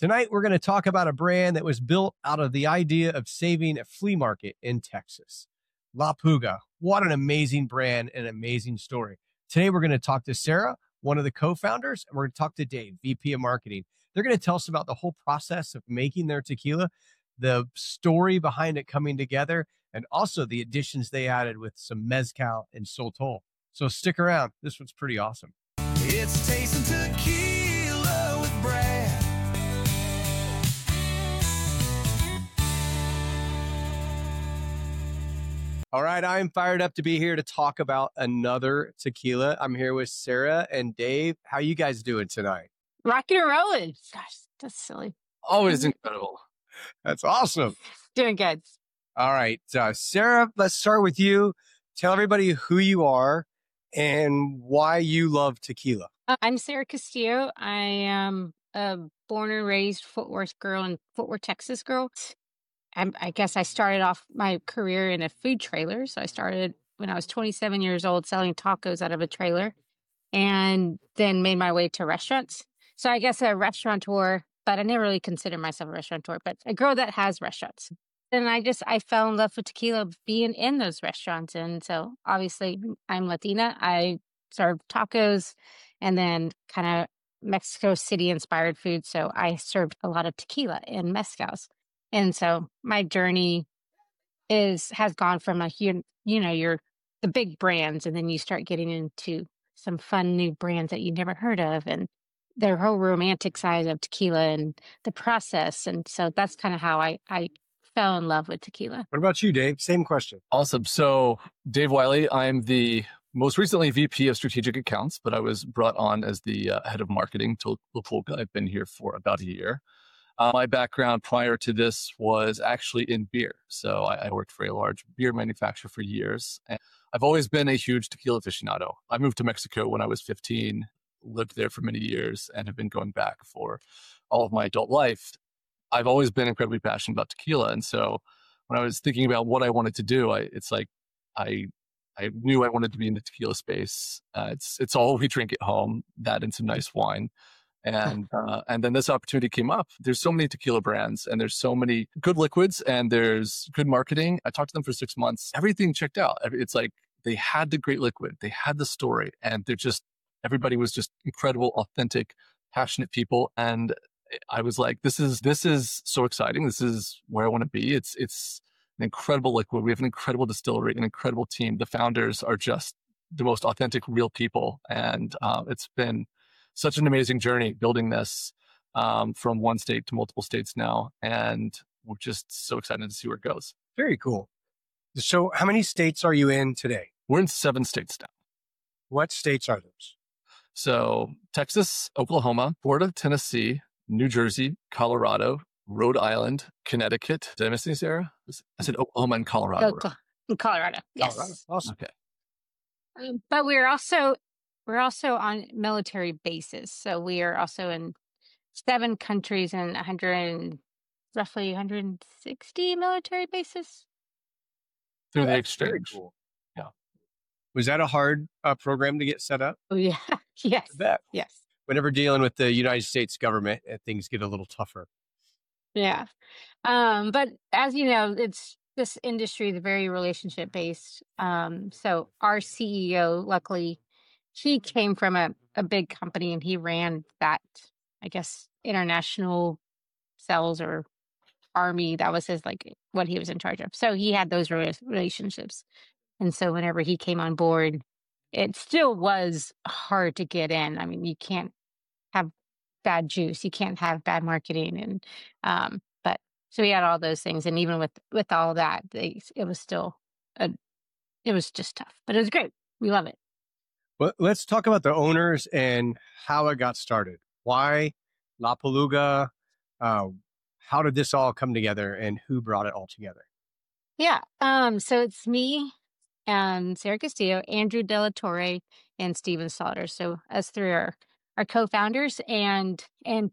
Tonight, we're going to talk about a brand that was built out of the idea of saving a flea market in Texas. La Puga. What an amazing brand and amazing story. Today, we're going to talk to Sarah, one of the co-founders, and we're going to talk to Dave, VP of Marketing. They're going to tell us about the whole process of making their tequila, the story behind it coming together, and also the additions they added with some mezcal and sotol. So stick around. This one's pretty awesome. It's tasting tequila with Brad. All right, I'm fired up to be here to talk about another tequila. I'm here with Sarah and Dave. How you guys doing tonight? Rocking and rolling. Gosh, that's silly. Always incredible. That's awesome. Doing good. All right, Sarah, let's start with you. Tell everybody who you are and why you love tequila. I'm Sarah Castillo. I am a born and raised Fort Worth girl and Fort Worth, Texas girl. I guess I started off my career in a food trailer. So I started when I was 27 years old selling tacos out of a trailer and then made my way to restaurants. So I guess a restaurateur, but I never really considered myself a restaurateur, but a girl that has restaurants. And I fell in love with tequila being in those restaurants. And so obviously I'm Latina. I serve tacos and then kind of Mexico City inspired food. So I served a lot of tequila and mezcals. And so my journey has gone from you're the big brands, and then you start getting into some fun new brands that you never heard of, and their whole romantic side of tequila and the process. And so that's kind of how I fell in love with tequila. What about you, Dave? Same question. Awesome. So Dave Wiley, I'm the most recently VP of Strategic Accounts, but I was brought on as the head of marketing to La Puga. I've been here for about a year. My background prior to this was actually in beer. So I worked for a large beer manufacturer for years. And I've always been a huge tequila aficionado. I moved to Mexico when I was 15, lived there for many years, and have been going back for all of my adult life. I've always been incredibly passionate about tequila. And so when I was thinking about what I wanted to do, I knew I wanted to be in the tequila space. It's all we drink at home, that and some nice wine. And then this opportunity came up. There's so many tequila brands and there's so many good liquids and there's good marketing. I talked to them for 6 months. Everything checked out. It's like they had the great liquid. They had the story, and everybody was just incredible, authentic, passionate people. And I was like, this is so exciting. This is where I want to be. It's an incredible liquid. We have an incredible distillery, an incredible team. The founders are just the most authentic, real people. And it's been such an amazing journey building this from one state to multiple states now. And we're just so excited to see where it goes. Very cool. So how many states are you in today? We're in 7 states now. What states are those? So Texas, Oklahoma, Florida, Tennessee, New Jersey, Colorado, Rhode Island, Connecticut. Did I miss any, Sarah? I said Oklahoma and Colorado. Colorado. Yes. Colorado. Awesome. Okay. But we're also on military bases. So we are also in 7 countries and roughly 160 military bases. Through the Very exchange. cool. Yeah. Was that a hard program to get set up? Oh, yeah. Yes. I bet. Yes. Whenever dealing with the United States government, things get a little tougher. Yeah. But as you know, this industry is very relationship based. So our CEO, luckily, he came from a big company and he ran that, I guess, international sales or army. That was what he was in charge of. So he had those relationships. And so whenever he came on board, it still was hard to get in. I mean, you can't have bad juice. You can't have bad marketing. And, so we had all those things. And even with all that, it was still, it was just tough, but it was great. We love it. Well, let's talk about the owners and how it got started. Why La Puga? How did this all come together and who brought it all together? Yeah. So it's me and Sarah Castillo, Andrew De La Torre, and Steven Slaughter. So us 3 are co-founders. And in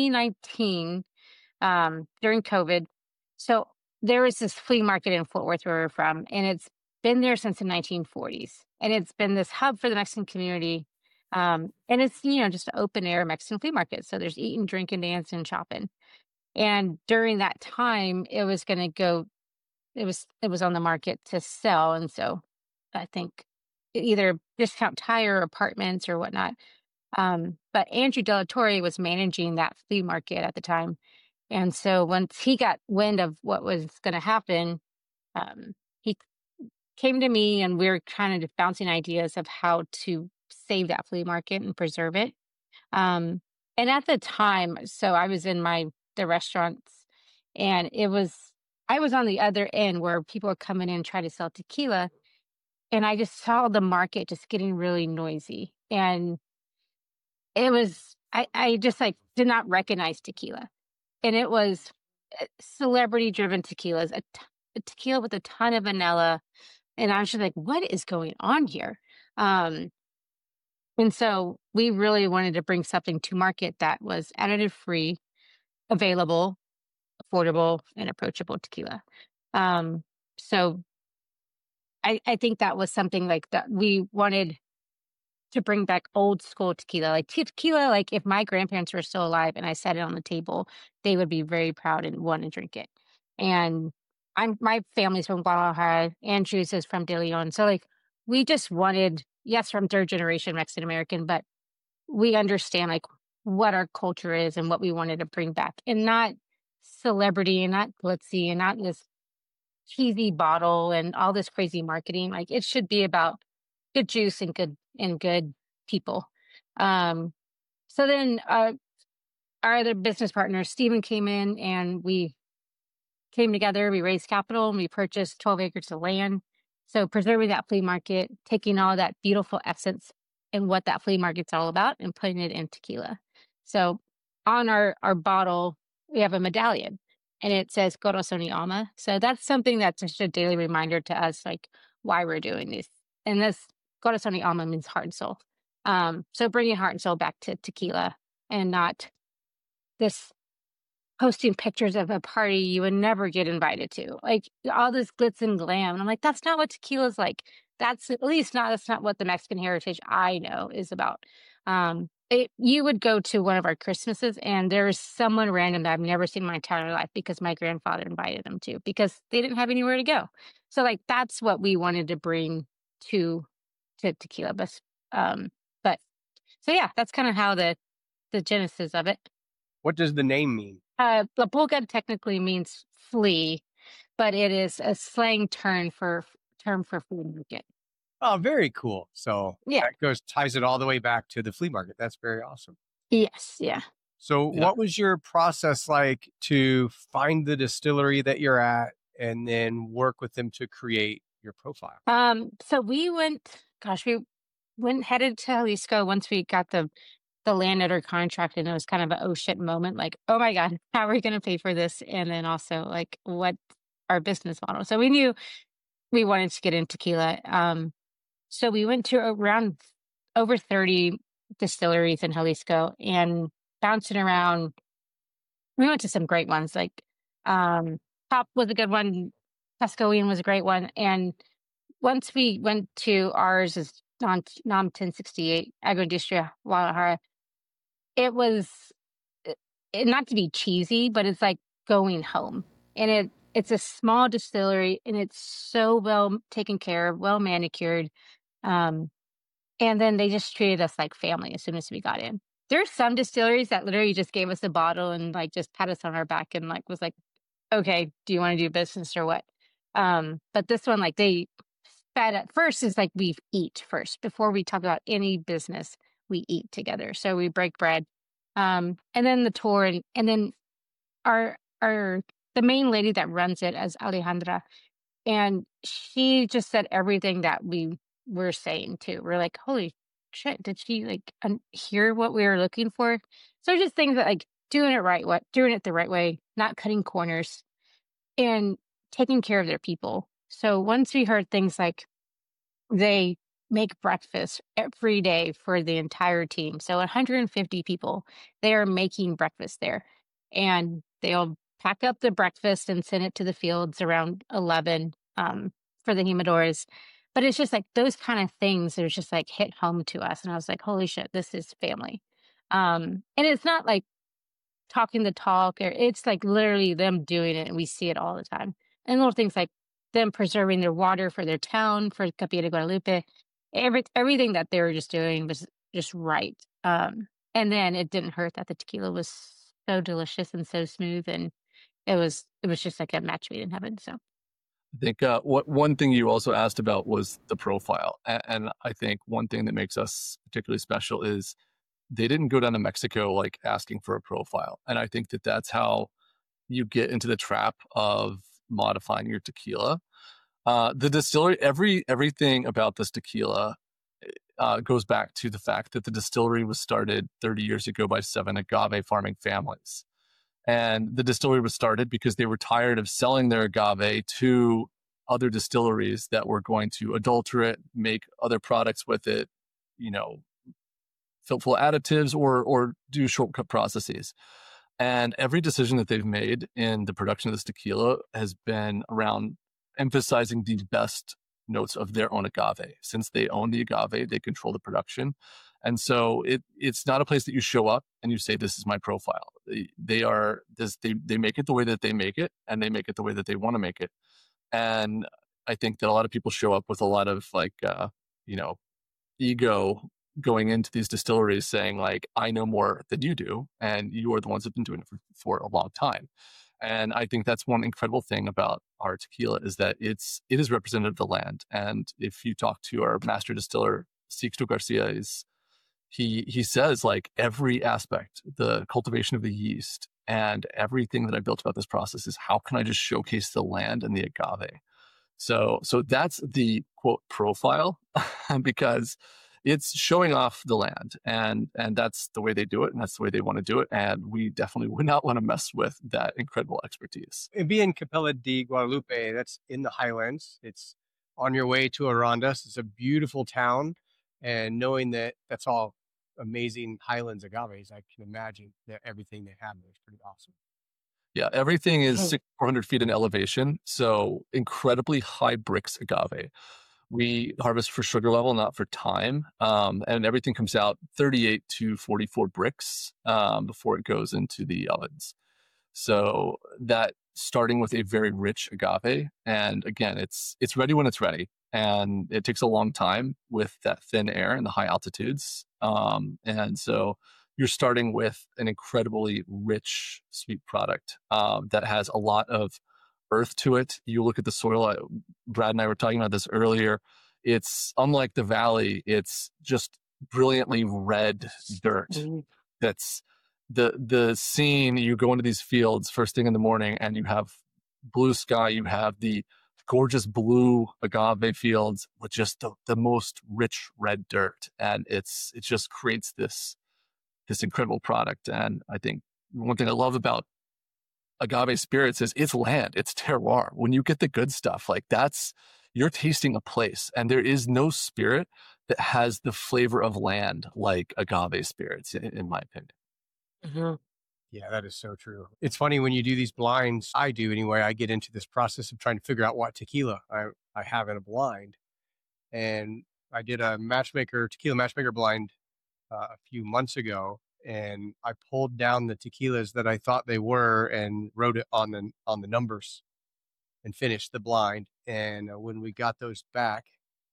2019, during COVID, so there was this flea market in Fort Worth where we're from, and it's been there since the 1940s. And it's been this hub for the Mexican community And it's, just an open air Mexican flea market. So there's eating, drinking, dancing, shopping. And during that time, it was going to go, it was on the market to sell. And so I think either discount tire apartments or whatnot. But Andrew Delatorre was managing that flea market at the time. And so once he got wind of what was going to happen, he came to me and we were kind of just bouncing ideas of how to save that flea market and preserve it. And at the time, so I was in the restaurants, and I was on the other end where people were coming in trying to sell tequila, and I just saw the market just getting really noisy. And it was, I just like did not recognize tequila. And it was celebrity driven tequilas, a tequila with a ton of vanilla. And I was just like, what is going on here? And so we really wanted to bring something to market that was additive free, available, affordable, and approachable tequila. So I think that was something like that we wanted to bring back old school tequila. Like tequila, like if my grandparents were still alive and I set it on the table, they would be very proud and want to drink it. And my family's from Guadalajara, Andrew's is from De Leon. So like we just wanted, yes, from third generation Mexican American, but we understand like what our culture is and what we wanted to bring back, and not celebrity and not glitzy and not this cheesy bottle and all this crazy marketing. Like it should be about good juice and good people. So then our other business partner, Stephen, came in and we came together, we raised capital, and we purchased 12 acres of land. So preserving that flea market, taking all that beautiful essence and what that flea market's all about and putting it in tequila. So on our bottle, we have a medallion and it says Corazón y Alma. So that's something that's just a daily reminder to us, like why we're doing this. And this Corazón y Alma means heart and soul. So bringing heart and soul back to tequila, and not this posting pictures of a party you would never get invited to, like all this glitz and glam. And I'm like, that's not what tequila's like. That's not what the Mexican heritage I know is about. You would go to one of our Christmases and there's someone random that I've never seen in my entire life because my grandfather invited them to, because they didn't have anywhere to go. So like, that's what we wanted to bring to tequila. But so yeah, that's kind of how the genesis of it. What does the name mean? La Pulga technically means flea, but it is a slang term for flea market. Oh, very cool. So Yeah. that ties it all the way back to the flea market. That's very awesome. Yes. Yeah. So Yeah. what was your process like to find the distillery that you're at and then work with them to create your profile? So we headed to Jalisco once we got the land under contract, and it was kind of an oh shit moment, like, oh my God, how are we going to pay for this? And then also like what our business model. So we knew we wanted to get into tequila. So we went to around over 30 distilleries in Jalisco and bouncing around. We went to some great ones, like Top was a good one. Tuscoian was a great one. And once we went to ours is NOM 1068, Agroindustria Guadalajara, it was not to be cheesy, but it's like going home. And it's a small distillery and it's so well taken care of, well manicured. And then they just treated us like family as soon as we got in. There's some distilleries that literally just gave us a bottle and like just pat us on our back and like was like, okay, do you want to do business or what? But this one, like they fed at first is like we eat first before we talk about any business. We eat together, so we break bread, and then the tour, and then the main lady that runs it is Alejandra, and she just said everything that we were saying too. We're like, holy shit, did she like hear what we were looking for? So just things that like doing it the right way, not cutting corners, and taking care of their people. So once we heard things like they make breakfast every day for the entire team. So 150 people, they are making breakfast there. And they'll pack up the breakfast and send it to the fields around 11 for the humidors. But it's just like those kind of things that just like hit home to us. And I was like, holy shit, this is family. And it's not like talking the talk, or it's like literally them doing it, and we see it all the time. And little things like them preserving their water for their town, for Capilla de Guadalupe. Everything that they were just doing was just right. And then it didn't hurt that the tequila was so delicious and so smooth, and it was just like a match made in heaven. So I think what one thing you also asked about was the profile, and I think one thing that makes us particularly special is they didn't go down to Mexico like asking for a profile, and I think that that's how you get into the trap of modifying your tequila. The distillery, everything about this tequila goes back to the fact that the distillery was started 30 years ago by 7 agave farming families. And the distillery was started because they were tired of selling their agave to other distilleries that were going to adulter it, make other products with it, you know, fill full additives or do shortcut processes. And every decision that they've made in the production of this tequila has been around emphasizing the best notes of their own agave. Since they own the agave, they control the production. And so it's not a place that you show up and you say, this is my profile. They make it the way that they make it, and they make it the way that they want to make it. And I think that a lot of people show up with a lot of ego going into these distilleries saying like, I know more than you do, and you are the ones that have been doing it for a long time. And I think that's one incredible thing about our tequila is that it is representative of the land. And if you talk to our master distiller, Sixto Garcia, he says like every aspect, the cultivation of the yeast and everything that I built about this process is how can I just showcase the land and the agave? So that's the quote profile because it's showing off the land, and that's the way they do it, and that's the way they want to do it. And we definitely would not want to mess with that incredible expertise. And being Capilla de Guadalupe, that's in the highlands. It's on your way to Arandas. It's a beautiful town. And knowing that that's all amazing highlands agaves, I can imagine that everything they have there is pretty awesome. Yeah, everything is 400 feet in elevation. So incredibly high Brix agave. We harvest for sugar level, not for time. And everything comes out 38 to 44 Brix before it goes into the ovens. So that starting with a very rich agave. And again, it's ready when it's ready. And it takes a long time with that thin air and the high altitudes. And so you're starting with an incredibly rich, sweet product that has a lot of earth to it. You look at the soil, Brad and I were talking about this earlier. It's unlike the valley. It's just brilliantly red dirt. That's the scene. You go into these fields first thing in the morning and you have blue sky. You have the gorgeous blue agave fields with just the most rich red dirt. And it just creates this incredible product. And I think one thing I love about agave spirits is it's land, it's terroir. When you get the good stuff, like you're tasting a place, and there is no spirit that has the flavor of land like agave spirits, in my opinion. Mm-hmm. Yeah, that is so true. It's funny when you do these blinds, I do anyway, I get into this process of trying to figure out what tequila I have in a blind. And I did a tequila matchmaker blind a few months ago. And I pulled down the tequilas that I thought they were and wrote it on the numbers and finished the blind. And when we got those back,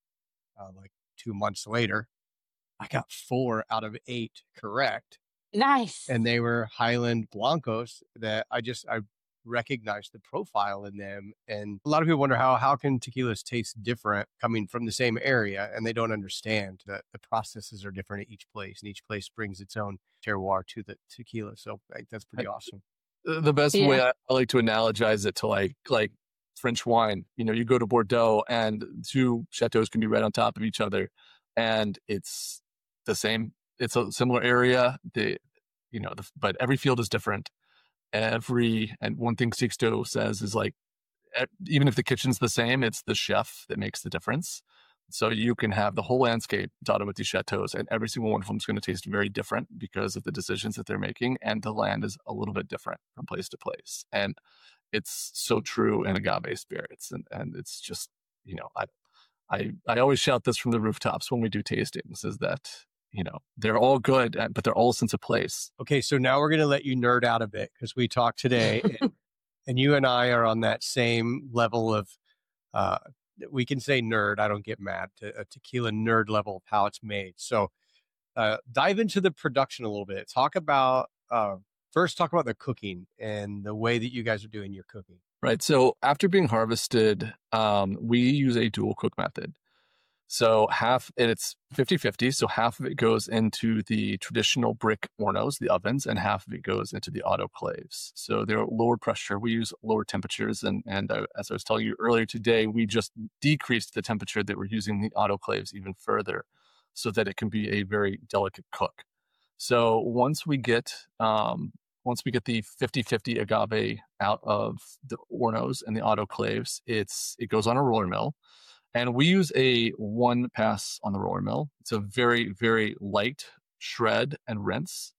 like 2 months later, I got 4 out of 8 correct. Nice. And they were Highland Blancos that I recognized the profile in them. And a lot of people wonder how can tequilas taste different coming from the same area, and they don't understand that the processes are different at each place, and each place brings its own terroir to the tequila. So that's pretty awesome. The best way I like to analogize it to like French wine. You go to Bordeaux and 2 chateaus can be right on top of each other, and it's the same. It's a similar area. But every field is different. And one thing Sixto says is like, even if the kitchen's the same, it's the chef that makes the difference. So you can have the whole landscape dotted with these chateaus, and every single one of them is going to taste very different because of the decisions that they're making. And the land is a little bit different from place to place. And it's so true in agave spirits. And it's just, I always shout this from the rooftops when we do tastings is that, they're all good, but they're all sense of place. Okay, so now we're going to let you nerd out a bit because we talked today, and you and I are on that same level of, we can say nerd. I don't get mad. A tequila nerd level of how it's made. So dive into the production a little bit. First talk about the cooking and the way that you guys are doing your cooking. Right. So after being harvested, we use a dual cook method. So it's 50-50. So half of it goes into the traditional brick Ornos, the ovens, and half of it goes into the autoclaves. So they're lower pressure. We use lower temperatures. And as I was telling you earlier today, we just decreased the temperature that we're using the autoclaves even further so that it can be a very delicate cook. So once we get the 50-50 agave out of the Ornos and the autoclaves, it goes on a roller mill. And we use a one pass on the roller mill. It's a very, very light shred and rinse.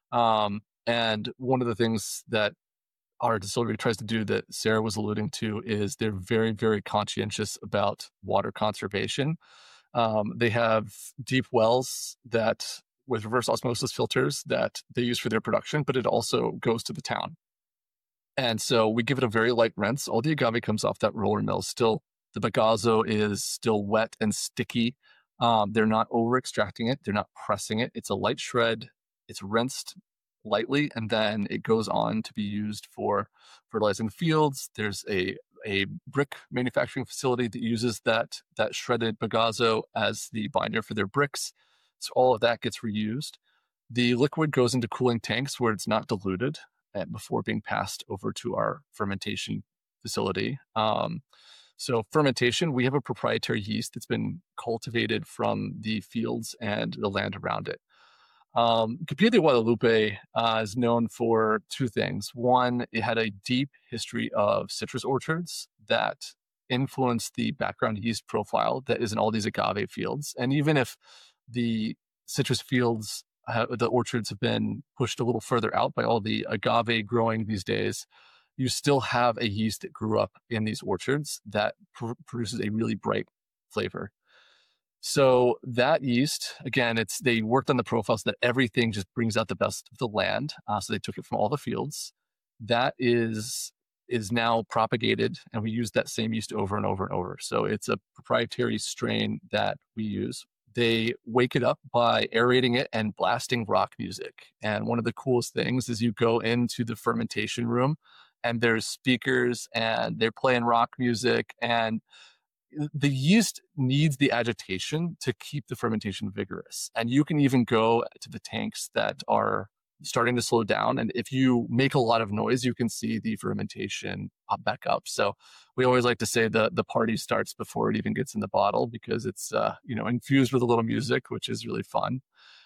And one of the things that our distillery tries to do that Sarah was alluding to is they're very, very conscientious about water conservation. They have deep wells with reverse osmosis filters that they use for their production, but it also goes to the town. And so we give it a very light rinse. All the agave comes off that roller mill still. The bagazo is still wet and sticky. They're not over extracting it. They're not pressing it. It's a light shred. It's rinsed lightly, and then it goes on to be used for fertilizing the fields. There's a brick manufacturing facility that uses that shredded bagazo as the binder for their bricks. So all of that gets reused. The liquid goes into cooling tanks where it's not diluted before being passed over to our fermentation facility. So fermentation, we have a proprietary yeast that's been cultivated from the fields and the land around it. Capilla de Guadalupe is known for two things. One, it had a deep history of citrus orchards that influenced the background yeast profile that is in all these agave fields. And even if the citrus fields, the orchards have been pushed a little further out by all the agave growing these days, you still have a yeast that grew up in these orchards that produces a really bright flavor. So that yeast, again, they worked on the profiles that everything just brings out the best of the land. So they took it from all the fields. That is now propagated, and we use that same yeast over and over and over. So it's a proprietary strain that we use. They wake it up by aerating it and blasting rock music. And one of the coolest things is you go into the fermentation room and there's speakers and they're playing rock music, and the yeast needs the agitation to keep the fermentation vigorous. And you can even go to the tanks that are starting to slow down. And if you make a lot of noise, you can see the fermentation pop back up. So we always like to say the party starts before it even gets in the bottle, because it's infused with a little music, which is really fun.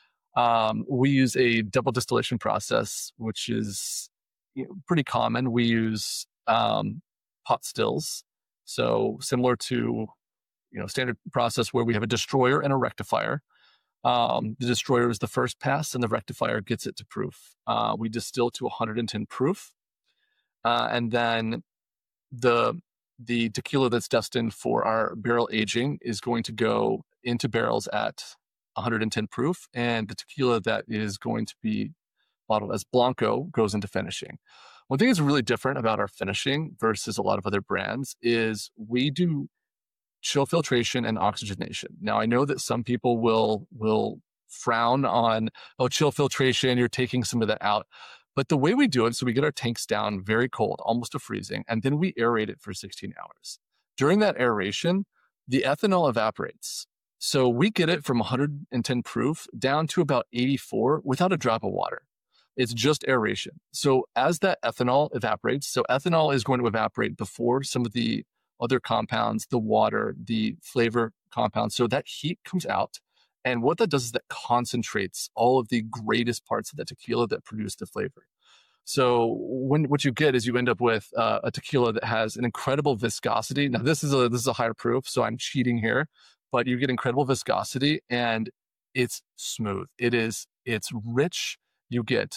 We use a double distillation process, which is pretty common. We use pot stills. So similar to, standard process where we have a destroyer and a rectifier. The destroyer is the first pass and the rectifier gets it to proof. We distill to 110 proof. And then the tequila that's destined for our barrel aging is going to go into barrels at 110 proof. And the tequila that is going to be bottled as Blanco goes into finishing. One thing that's really different about our finishing versus a lot of other brands is we do chill filtration and oxygenation. Now, I know that some people will frown on, chill filtration, you're taking some of that out. But the way we do it, so we get our tanks down very cold, almost to freezing, and then we aerate it for 16 hours. During that aeration, the ethanol evaporates. So we get it from 110 proof down to about 84 without a drop of water. It's just aeration. So as that ethanol evaporates, so ethanol is going to evaporate before some of the other compounds, the water, the flavor compounds. So that heat comes out. And what that does is that concentrates all of the greatest parts of the tequila that produce the flavor. So what you get is you end up with a tequila that has an incredible viscosity. Now this is a higher proof, so I'm cheating here, but you get incredible viscosity and it's smooth. It's rich. You get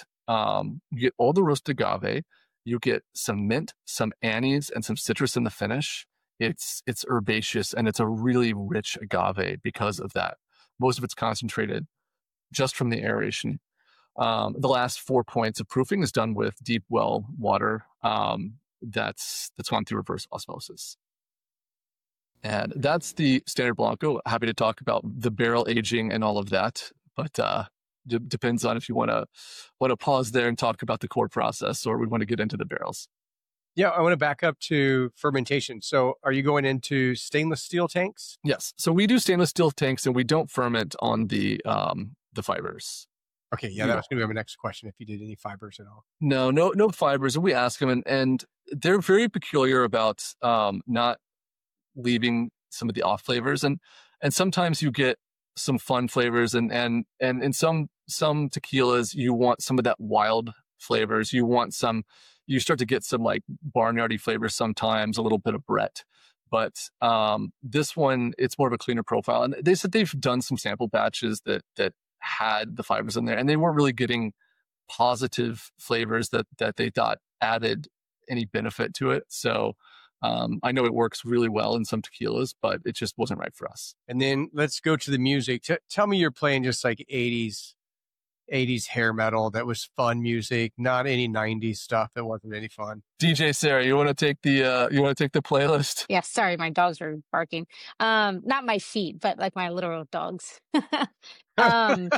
all the roasted agave. You get some mint, some anise, and some citrus in the finish. It's herbaceous, and it's a really rich agave because of that. Most of it's concentrated just from the aeration. The last 4 points of proofing is done with deep well water that's gone through reverse osmosis. And that's the Standard Blanco. Happy to talk about the barrel aging and all of that, but depends on if you want to pause there and talk about the core process, or we want to get into the barrels. Yeah, I want to back up to fermentation. So are you going into stainless steel tanks? Yes. So we do stainless steel tanks, and we don't ferment on the fibers. Okay, yeah, that was going to be my next question, if you did any fibers at all. No fibers. And we ask them, and they're very peculiar about not leaving some of the off flavors, and sometimes you get some fun flavors, and in some tequilas you want some of that wild flavors. You start to get some like barnyardy flavors sometimes, a little bit of Brett. But this one, it's more of a cleaner profile. And they said they've done some sample batches that had the fibers in there, and they weren't really getting positive flavors that they thought added any benefit to it. So I know it works really well in some tequilas, but it just wasn't right for us. And then let's go to the music. Tell me you're playing just like 80s hair metal that was fun music, not any 90s stuff that wasn't any fun. DJ Sarah, you want to take the playlist? Yeah, sorry, my dogs are barking. Not my feet, but like my literal dogs. Got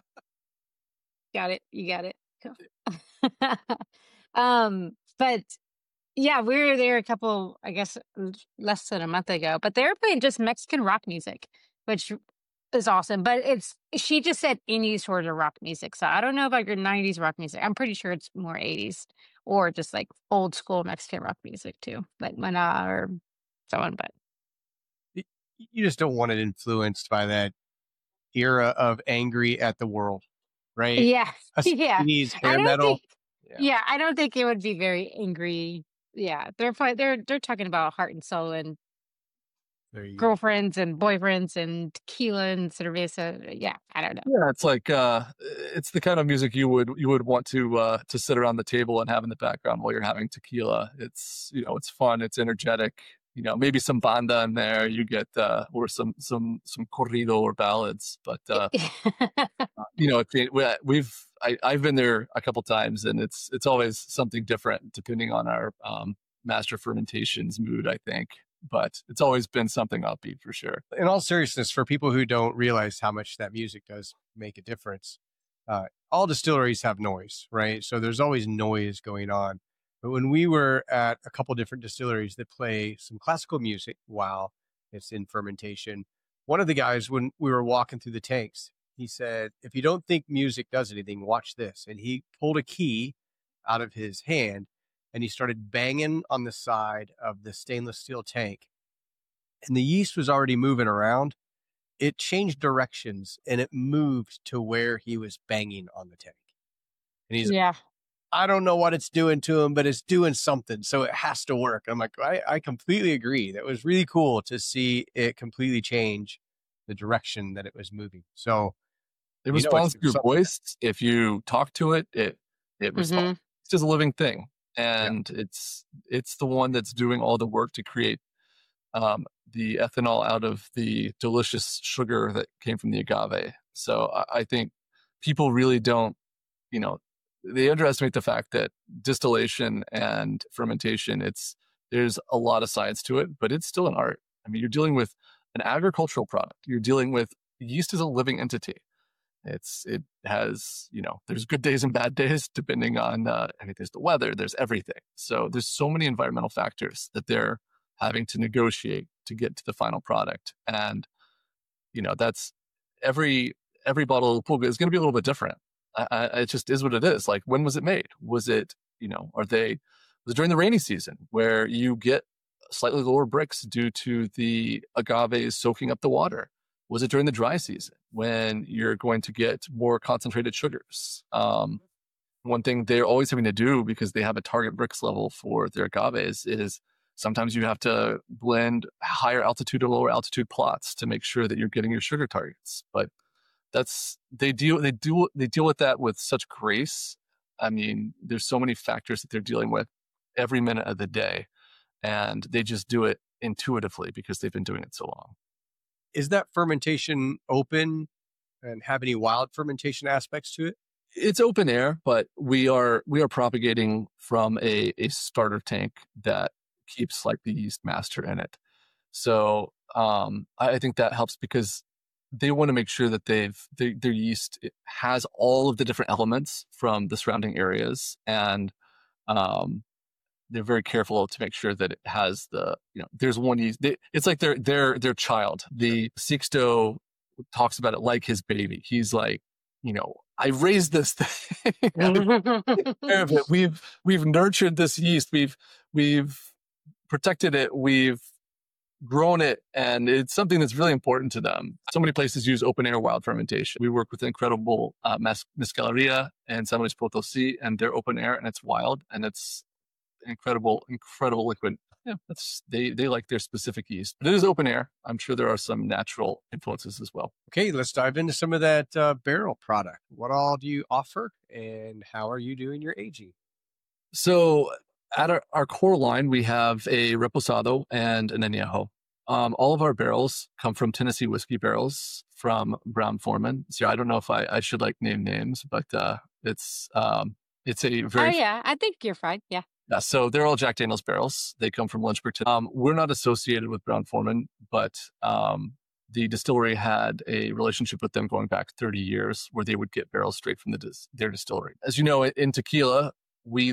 it. You got it. But yeah, we were there a couple, I guess, less than a month ago, but they were playing just Mexican rock music, which is awesome. But she just said any sort of rock music. So I don't know about your 90s rock music. I'm pretty sure it's more 80s or just like old school Mexican rock music too, like Maná or so on. But you just don't want it influenced by that era of angry at the world, right? yeah, yeah. 80s hair metal. Yeah, I don't think it would be very angry. Yeah, they're talking about heart and soul and girlfriends and boyfriends and tequila and cerveza. Yeah, I don't know. Yeah, it's like it's the kind of music you would want to sit around the table and have in the background while you're having tequila. It's it's fun, it's energetic. Maybe some banda in there. You get or some corrido or ballads, but I've been there a couple times, and it's always something different depending on our master fermentations mood, I think. But it's always been something upbeat for sure. In all seriousness, for people who don't realize how much that music does make a difference, all distilleries have noise, right? So there's always noise going on. But when we were at a couple different distilleries that play some classical music while it's in fermentation, one of the guys, when we were walking through the tanks, he said, if you don't think music does anything, watch this. And he pulled a key out of his hand and he started banging on the side of the stainless steel tank. And the yeast was already moving around. It changed directions and it moved to where he was banging on the tank. And he's like, I don't know what it's doing to him, but it's doing something. So it has to work. I'm like, I completely agree. That was really cool to see it completely change the direction that it was moving. So it responds to your voice. If you talk to it, it responds. It's just a living thing. And it's the one that's doing all the work to create the ethanol out of the delicious sugar that came from the agave. So I think people really don't, they underestimate the fact that distillation and fermentation, there's a lot of science to it, but it's still an art. I mean, you're dealing with an agricultural product. You're dealing with yeast as a living entity. It has, there's good days and bad days depending on, there's the weather, there's everything. So there's so many environmental factors that they're having to negotiate to get to the final product. And, that's every bottle of Pulga is going to be a little bit different. It just is what it is. Like, when was it made? Was it, was it during the rainy season where you get slightly lower bricks due to the agaves soaking up the water? Was it during the dry season when you're going to get more concentrated sugars? One thing they're always having to do, because they have a target bricks level for their agaves, is sometimes you have to blend higher altitude or lower altitude plots to make sure that you're getting your sugar targets. But they deal with that with such grace. I mean, there's so many factors that they're dealing with every minute of the day, and they just do it intuitively because they've been doing it so long. Is that fermentation open and have any wild fermentation aspects to it? It's open air, but we are propagating from a starter tank that keeps like the yeast master in it. So I think that helps because they want to make sure that their yeast has all of the different elements from the surrounding areas, and they're very careful to make sure that it has there's one yeast. It's like their child. The Sixto talks about it like his baby. He's like, I raised this thing. Care of it. We've nurtured this yeast. We've protected it. We've grown it, and it's something that's really important to them. So many places use open air wild fermentation. We work with incredible Mezcaleria and San Luis Potosi, and they're open air and it's wild and it's incredible liquid. Yeah, they like their specific yeast, but it is open air. I'm sure there are some natural influences as well. Okay, let's dive into some of that barrel product. What all do you offer, and how are you doing your aging? So at our core line, we have a Reposado and an Añejo. All of our barrels come from Tennessee whiskey barrels from Brown-Forman. So I don't know if I should name names, but it's a very... Oh, yeah, I think you're fine. Yeah. Yeah, so they're all Jack Daniel's barrels. They come from Lynchburg. We're not associated with Brown-Forman, but the distillery had a relationship with them going back 30 years where they would get barrels straight from their distillery. As you know, in tequila, we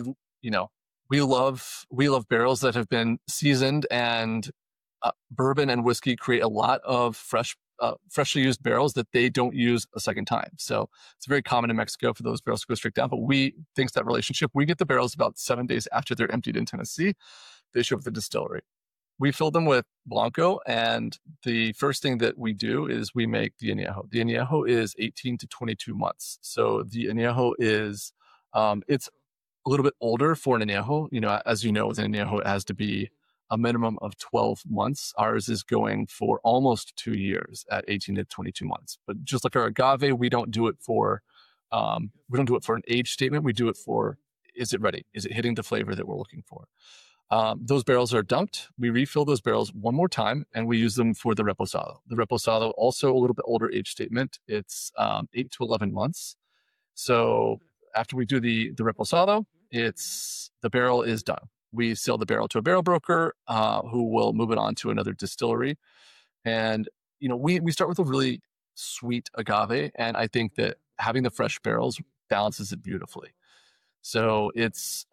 love barrels that have been seasoned, and bourbon and whiskey create a lot of freshly used barrels that they don't use a second time. So it's very common in Mexico for those barrels to go straight down. But thanks to that relationship, we get the barrels about 7 days after they're emptied in Tennessee. They show up at the distillery. We fill them with Blanco, and the first thing that we do is we make the Añejo. The Añejo is 18 to 22 months. So the Añejo is, it's a little bit older for an Añejo. As you know, with an Añejo, it has to be a minimum of 12 months. Ours is going for almost 2 years at 18 to 22 months. But just like our agave, we don't do it for an age statement. We do it for, is it ready? Is it hitting the flavor that we're looking for? Those barrels are dumped. We refill those barrels one more time, and we use them for the Reposado. The Reposado, also a little bit older age statement. It's 8 to 11 months. So after we do the Reposado, the barrel is done. We sell the barrel to a barrel broker who will move it on to another distillery. And, we start with a really sweet agave. And I think that having the fresh barrels balances it beautifully. So it's,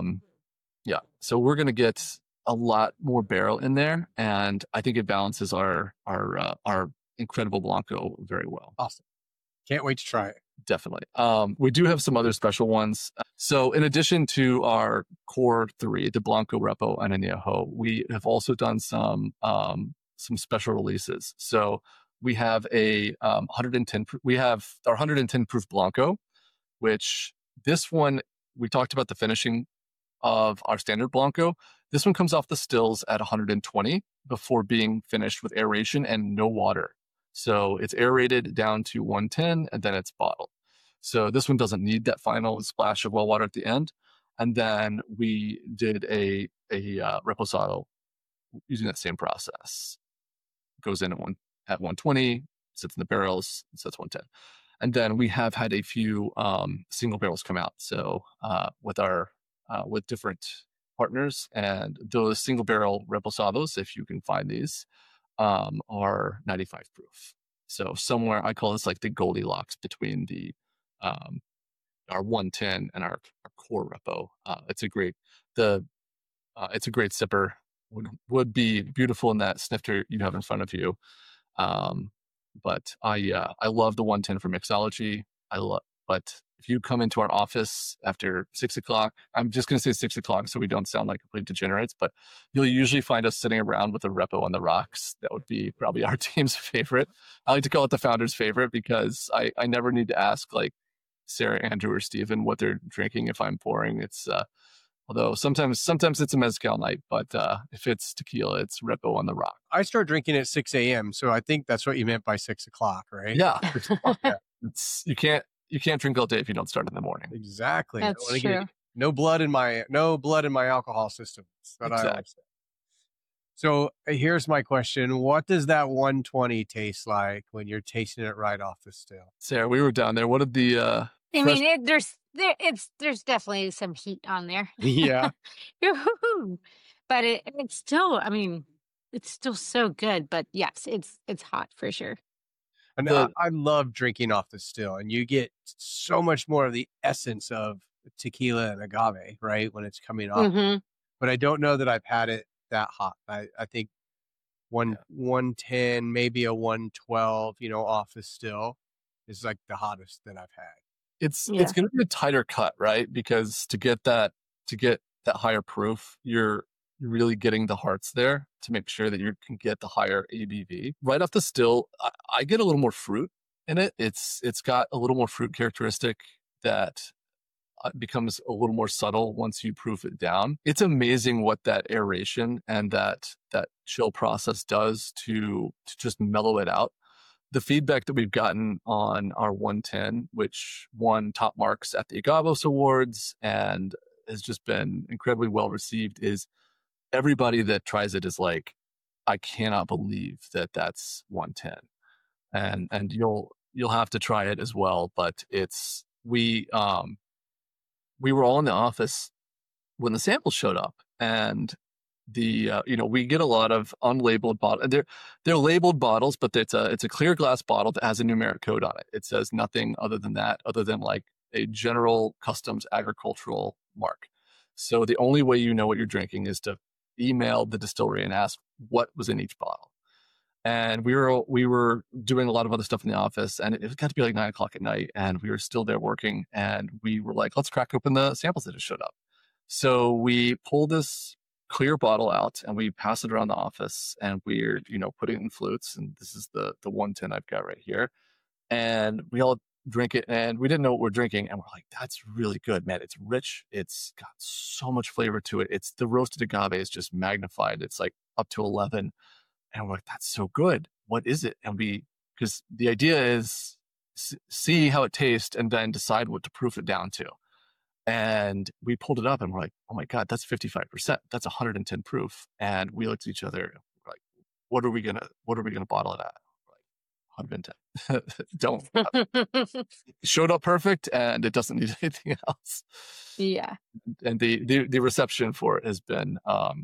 so we're going to get a lot more barrel in there. And I think it balances our incredible Blanco very well. Awesome. Can't wait to try it. Definitely. We do have some other special ones. So in addition to our core three, the Blanco, Repo, and Añejo, we have also done some special releases. So we have a 110. We have our 110 proof Blanco, which this one, we talked about the finishing of our standard Blanco. This one comes off the stills at 120 before being finished with aeration and no water. So it's aerated down to 110 and then it's bottled. So this one doesn't need that final splash of well water at the end. And then we did a Reposado using that same process. Goes in at 120, sits in the barrels, sets 110. And then we have had a few single barrels come out. So with different partners, and those single barrel Reposados, if you can find these, are 95 proof. So somewhere, I call this like the Goldilocks between our 110 and our core Repo. It's a great sipper. Would be beautiful in that snifter you have in front of you. But I love the 110 for mixology. But if you come into our office after 6 o'clock, I'm just going to say 6 o'clock so we don't sound like complete degenerates, but you'll usually find us sitting around with a Repo on the rocks. That would be probably our team's favorite. I like to call it the founder's favorite because I never need to ask like Sarah, Andrew, or Steven what they're drinking if I'm pouring. It's although sometimes it's a mezcal night, but if it's tequila, it's Repo on the rock. I start drinking at 6 a.m., so I think that's what you meant by 6 o'clock, right? Yeah. Yeah. You can't drink all day if you don't start in the morning. Exactly. That's true. No blood in my alcohol system. That's what I always say. So here's my question. What does that 120 taste like when you're tasting it right off the still? Sarah, we were down there. What did the I fresh mean, there's definitely some heat on there. Yeah. Yoo-hoo-hoo. But it's still, I mean, it's still so good. But yes, it's hot for sure. And the I love drinking off the still, and you get so much more of the essence of tequila and agave, right, when it's coming off. Hmm. But I don't know that I've had it that hot. I think Yeah. 110, maybe a 112, off the still is like the hottest that I've had. it's Yeah. going to be a tighter cut, right? Because to get that higher proof, you're really getting the hearts there to make sure that you can get the higher ABV. Right off the still, I get a little more fruit in it. It's got a little more fruit characteristic that becomes a little more subtle once you proof it down. It's amazing what that aeration and that chill process does to just mellow it out. The feedback that we've gotten on our 110, which won top marks at the Agavos Awards and has just been incredibly well received, is everybody that tries it is like, I cannot believe that that's 110. And you'll have to try it as well. But we were all in the office when the samples showed up, and we get a lot of unlabeled bottles. They're labeled bottles, but it's a clear glass bottle that has a numeric code on it. It says nothing other than that, other than like a general customs agricultural mark. So the only way you know what you're drinking is to email the distillery and ask what was in each bottle. And we were doing a lot of other stuff in the office, and it got to be like 9:00 at night, and we were still there working, and we were like, let's crack open the samples that just showed up. So we pulled this clear bottle out and we pass it around the office, and we're, putting it in flutes. And this is the 110 I've got right here. And we all drink it, and we didn't know what we're drinking. And we're like, that's really good, man. It's rich. It's got so much flavor to it. It's the roasted agave is just magnified. It's like up to 11. And we're like, that's so good. What is it? And because the idea is see how it tastes and then decide what to proof it down to. And we pulled it up and we're like, oh my God, that's 55%. That's 110 proof. And we looked at each other and we're like, what are we gonna bottle it at? We're like, 110. Don't. Showed up perfect, and it doesn't need anything else. Yeah. And the reception for it has been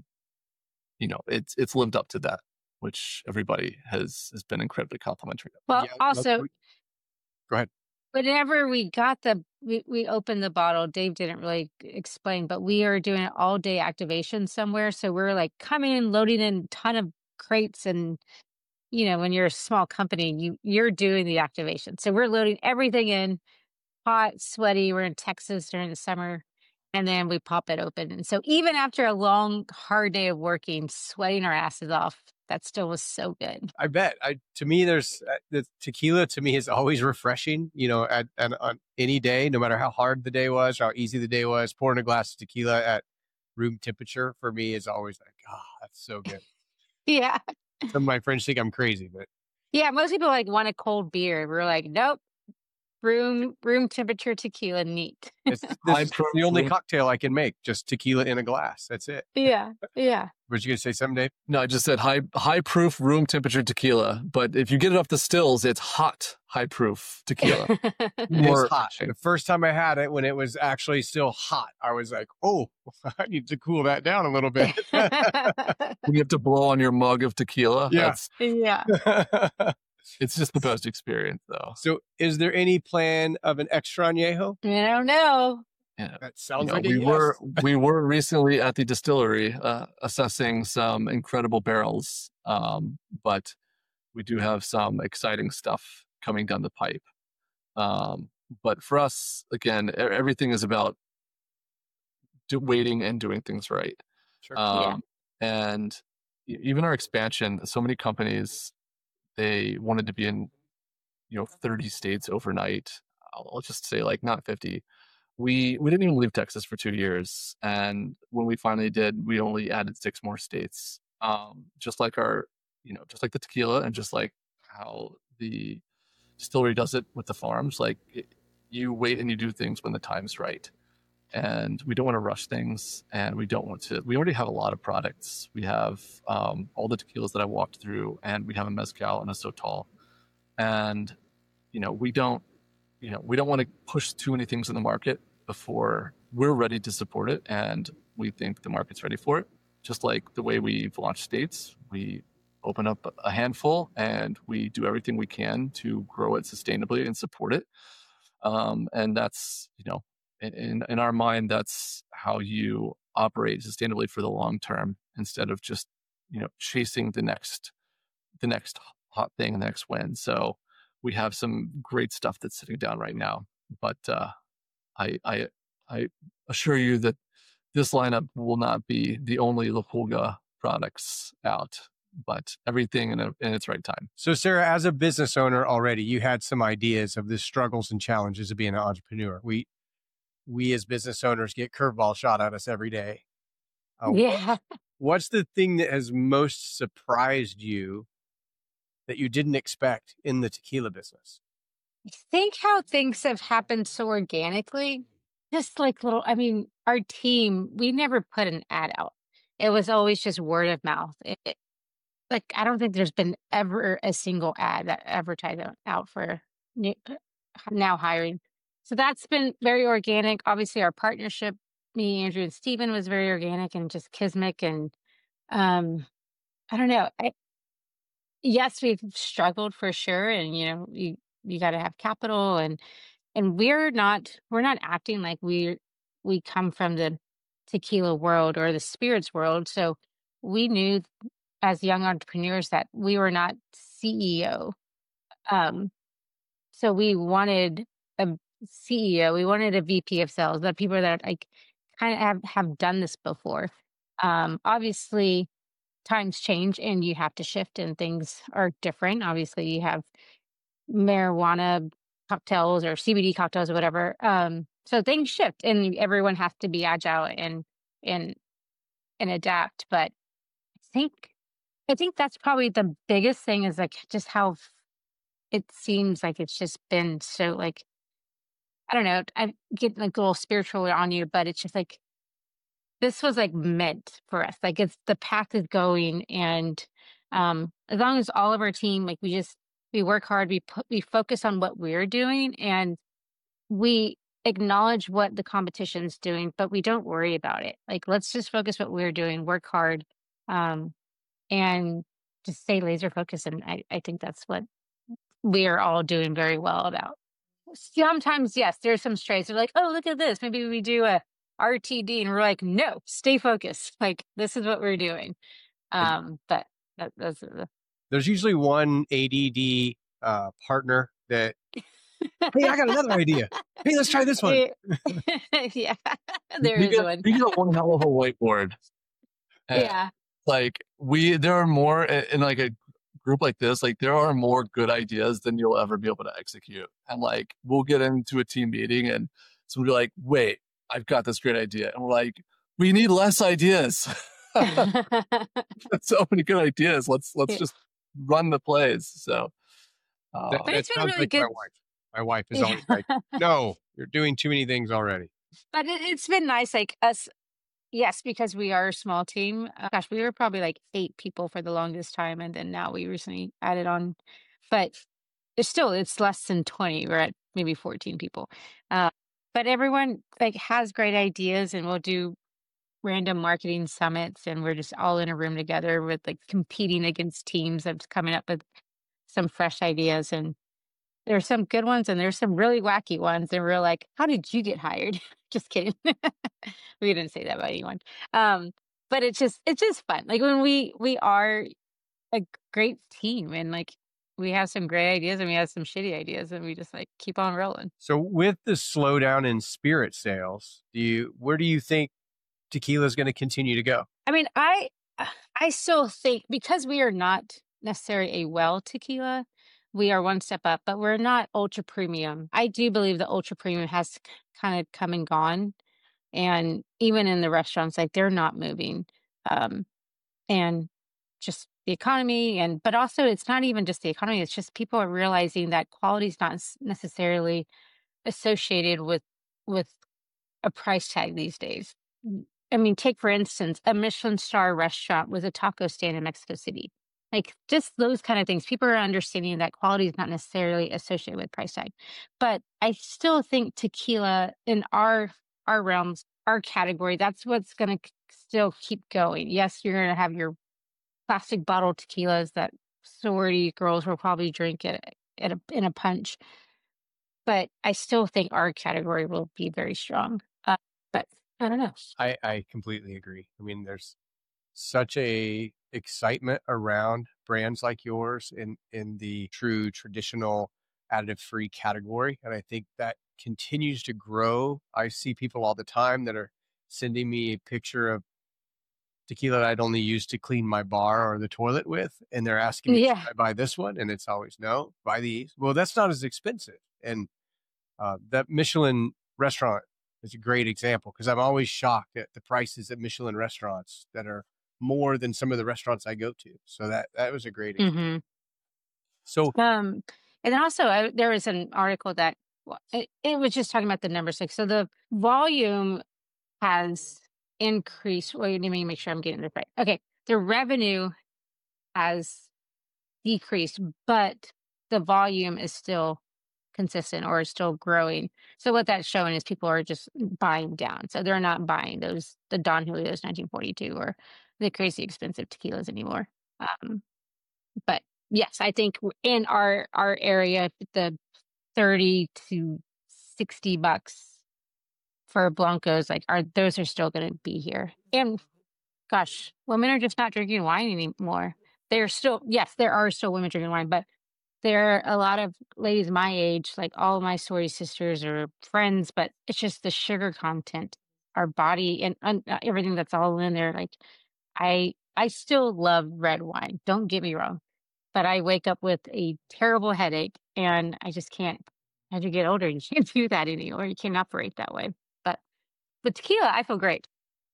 it's lived up to that, which everybody has been incredibly complimentary of. Well, Yeah, also, go ahead. whenever we opened the bottle, Dave didn't really explain, but we are doing an all day activation somewhere. So we're like coming in, loading in a ton of crates, and when you're a small company, you're doing the activation. So we're loading everything in, hot, sweaty. We're in Texas during the summer, and then we pop it open. And so even after a long, hard day of working, sweating our asses off, that still was so good. I bet. To me, there's the tequila. To me, is always refreshing. On any day, no matter how hard the day was, how easy the day was, pouring a glass of tequila at room temperature for me is always like, that's so good. Yeah. Some of my friends think I'm crazy, but Yeah, most people want a cold beer. We're like, nope, room temperature tequila, neat. this is the only cocktail I can make. Just tequila in a glass. That's it. Yeah. Were you gonna say something, Dave? No, I just said high proof room temperature tequila. But if you get it off the stills, it's hot high proof tequila. It's hot. The first time I had it, when it was actually still hot, I was like, oh, I need to cool that down a little bit. When you have to blow on your mug of tequila. Yeah. Yeah. It's just the best experience, though. So is there any plan of an extra añejo? I don't know. Yeah. That sounds You know, like we a were yes. we were recently at the distillery assessing some incredible barrels, but we do have some exciting stuff coming down the pipe. But for us, again, everything is about waiting and doing things right. Sure. And even our expansion, so many companies, they wanted to be in 30 states overnight. I'll just say like not 50. We didn't even leave Texas for 2 years, and when we finally did, we only added 6 more states. Just like just like the tequila, and just like how the distillery does it with the farms, you wait and you do things when the time's right. and we don't want to rush things, and we already have a lot of products. We have all the tequilas that I walked through, and we have a mezcal and a sotol. And, we don't want to push too many things in the market before we're ready to support it. And we think the market's ready for it. Just like the way we've launched states, we open up a handful and we do everything we can to grow it sustainably and support it. And that's, in our mind, that's how you operate sustainably for the long term, instead of just, chasing the next hot thing, the next win. So we have some great stuff that's sitting down right now, but I assure you that this lineup will not be the only La Pulga products out, but everything in its right time. So Sarah, as a business owner already, you had some ideas of the struggles and challenges of being an entrepreneur. We as business owners get curveball shot at us every day. Yeah. What's the thing that has most surprised you that you didn't expect in the tequila business? I think how things have happened so organically, just like our team, we never put an ad out. It was always just word of mouth. I don't think there's been ever a single ad that advertised out for now hiring. So that's been very organic. Obviously, our partnership, me, Andrew, and Steven, was very organic and just kismic. And I don't know. Yes, we've struggled for sure. And, you got to have capital, and we're not acting like we come from the tequila world or the spirits world. So we knew as young entrepreneurs that we were not CEO. So we wanted a CEO, we wanted a VP of sales, the people that kind of have done this before. Obviously times change and you have to shift and things are different. Obviously you have marijuana cocktails or CBD cocktails or whatever. So things shift and everyone has to be agile and adapt. But I think that's probably the biggest thing, is just how it seems like it's just been so I don't know, I get a little spiritual on you, but it's just this was meant for us. It's the path is going, and as long as all of our team, we work hard, we focus on what we're doing, and we acknowledge what the competition's doing, but we don't worry about it. Let's just focus what we're doing, work hard, and just stay laser focused. And I think that's what we are all doing very well about. Sometimes, yes, there's some strays. They're oh, look at this. Maybe we do a RTD, and we're no, stay focused. This is what we're doing. But that's there's usually one ADD partner that, hey, I got another idea. Hey, let's try this one. Yeah, there is one. We got one hell of a whiteboard. Yeah. There are more in a group like this, there are more good ideas than you'll ever be able to execute. And we'll get into a team meeting and somebody will be wait, I've got this great idea. And we're we need less ideas. So many good ideas. Let's just run the plays. So but it's been really good. My wife is always no, you're doing too many things already. But it's been nice, us. Yes, because we are a small team. Gosh, we were probably 8 people for the longest time, and then now we recently added on. But it's less than 20. We're at maybe 14 people. But everyone has great ideas, and we'll do random marketing summits, and we're just all in a room together with competing against teams that's coming up with some fresh ideas. And there's some good ones and there's some really wacky ones. And we're how did you get hired? Just kidding. We didn't say that about anyone. But it's just fun. When we are a great team, and we have some great ideas and we have some shitty ideas, and we just keep on rolling. So with the slowdown in spirit sales, where do you think tequila is going to continue to go? I mean, I still think, because we are not necessarily a well tequila, we are one step up, but we're not ultra premium. I do believe the ultra premium has kind of come and gone. And even in the restaurants, they're not moving. And just the economy, but also it's not even just the economy. It's just people are realizing that quality is not necessarily associated with a price tag these days. I mean, take for instance, a Michelin star restaurant with a taco stand in Mexico City. Like just those kind of things. People are understanding that quality is not necessarily associated with price tag. But I still think tequila in our realms, our category, that's what's going to still keep going. Yes, you're going to have your plastic bottle tequilas that sorority girls will probably drink in a punch. But I still think our category will be very strong. But I don't know. I completely agree. I mean, there's such a excitement around brands like yours in the true traditional additive free category. And I think that continues to grow. I see people all the time that are sending me a picture of tequila that I'd only use to clean my bar or the toilet with. And they're asking me, Yeah. should I buy this one? And it's always, no, buy these. Well, that's not as expensive. And that Michelin restaurant is a great example because I'm always shocked at the prices at Michelin restaurants that are more than some of the restaurants I go to. So that was a great example. hmm So And then also there was an article that it was just talking about the numbers. Like, so the volume has increased. Wait, let me make sure I'm getting this right. Okay. The revenue has decreased, but the volume is still consistent or is still growing. So what that's showing is people are just buying down. So they're not buying the Don Julio's 1942 or the crazy expensive tequilas anymore. But yes, I think in our area, the 30 to $60 for blancos, like those are still going to be here. And gosh, women are just not drinking wine anymore. They're still, yes, there are still women drinking wine, but there are a lot of ladies my age, like all of my sorority sisters or friends, but it's just the sugar content, our body and everything that's all in there. Like I still love red wine. Don't get me wrong, but I wake up with a terrible headache and I just can't. As you get older, you can't do that anymore. You can't operate that way. But with tequila, I feel great.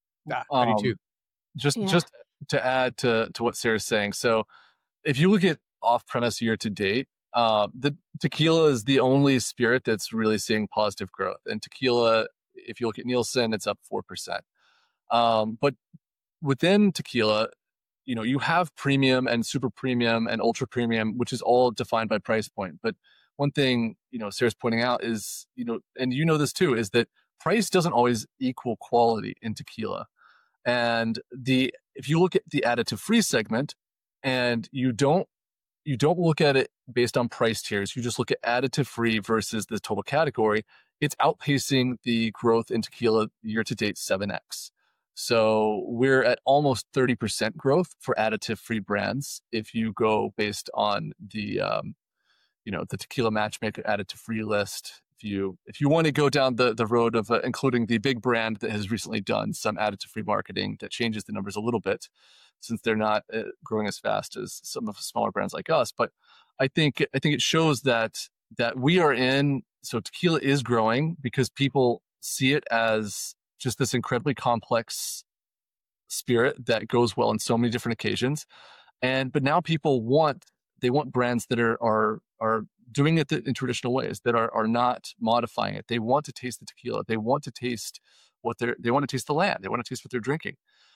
I do too. Just to add to what Sarah's saying. So if you look at off-premise year to date, the tequila is the only spirit that's really seeing positive growth. And tequila, if you look at Nielsen, it's up 4%. But within tequila, you have premium and super premium and ultra premium, which is all defined by price point. But one thing, Sarah's pointing out is, and this too, is that price doesn't always equal quality in tequila. And if you look at the additive free segment and you don't look at it based on price tiers, you just look at additive free versus the total category, it's outpacing the growth in tequila year to date 7x. So we're at almost 30% growth for additive free brands. If you go based on the Tequila Matchmaker additive free list, if you want to go down the road of including the big brand that has recently done some additive free marketing that changes the numbers a little bit, since they're not growing as fast as some of the smaller brands like us. But I think it shows that we are in. So tequila is growing because people see it as just this incredibly complex spirit that goes well in so many different occasions. But now people want brands that are doing it in traditional ways, that are not modifying it. They want to taste the tequila. They want to taste they want to taste the land. They want to taste what they're drinking.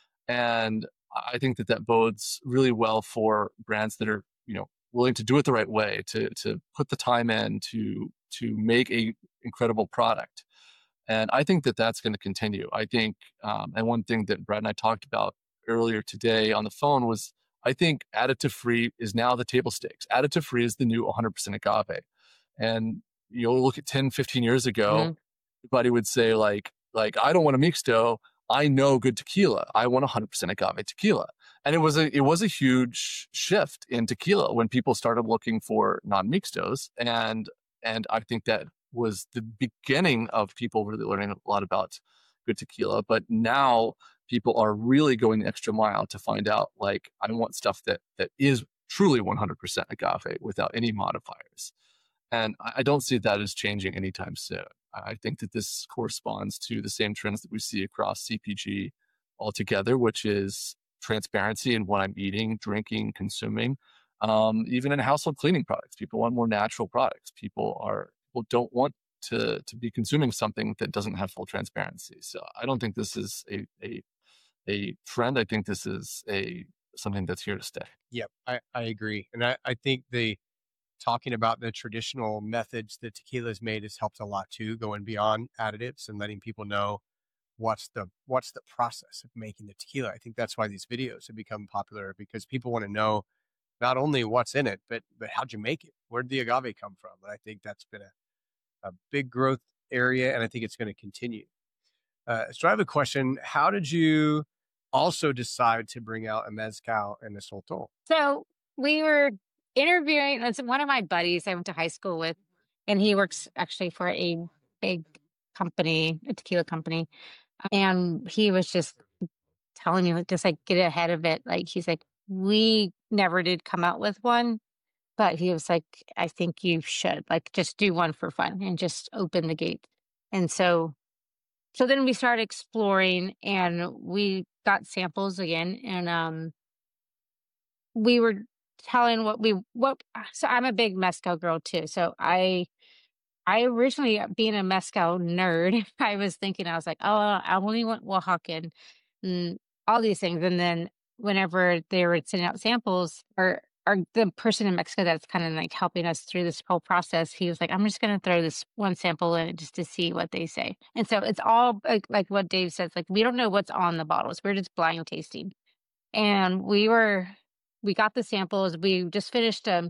And I think that bodes really well for brands that are, willing to do it the right way, to put the time in to make a incredible product. And I think that that's going to continue. I think, and one thing that Brad and I talked about earlier today on the phone was, I think additive free is now the table stakes. Additive free is the new 100% agave. And look at 10, 15 years ago, everybody would say like, I don't want a mixto. I know good tequila. I want 100% agave tequila. And it was a huge shift in tequila when people started looking for non-mixtos. And I think that was the beginning of people really learning a lot about good tequila. But now people are really going the extra mile to find out, like, I want stuff that is truly 100% agave without any modifiers. And I don't see that as changing anytime soon. I think that this corresponds to the same trends that we see across CPG altogether, which is transparency in what I'm eating, drinking, consuming. Even in household cleaning products, people want more natural products. People don't want to be consuming something that doesn't have full transparency. So I don't think this is a trend. I think this is something that's here to stay. Yep, I agree. And I think talking about the traditional methods that tequila's made has helped a lot too, going beyond additives and letting people know what's the process of making the tequila. I think that's why these videos have become popular, because people want to know not only what's in it, but how'd you make it? Where'd the agave come from? And I think that's been a big growth area, and I think it's going to continue. So I have a question. How did you also decide to bring out a mezcal and a Soltol? So we were interviewing, it's one of my buddies I went to high school with, and he works actually for a big company, a tequila company. And he was just telling me, like, just like, get ahead of it. Like, he's like, we never did come out with one, but he was like, I think you should, like, just do one for fun and just open the gate. And so then we started exploring, and we got samples again, and we were telling so I'm a big mezcal girl too. So I originally, being a mezcal nerd, I was thinking, I was like, oh, I only want Oaxacan and all these things. And then whenever they were sending out samples, or the person in Mexico that's kind of like helping us through this whole process, he was like, I'm just going to throw this one sample in it just to see what they say. And so it's all like what Dave says, like, we don't know what's on the bottles. We're just blind tasting. And we got the samples. We just finished a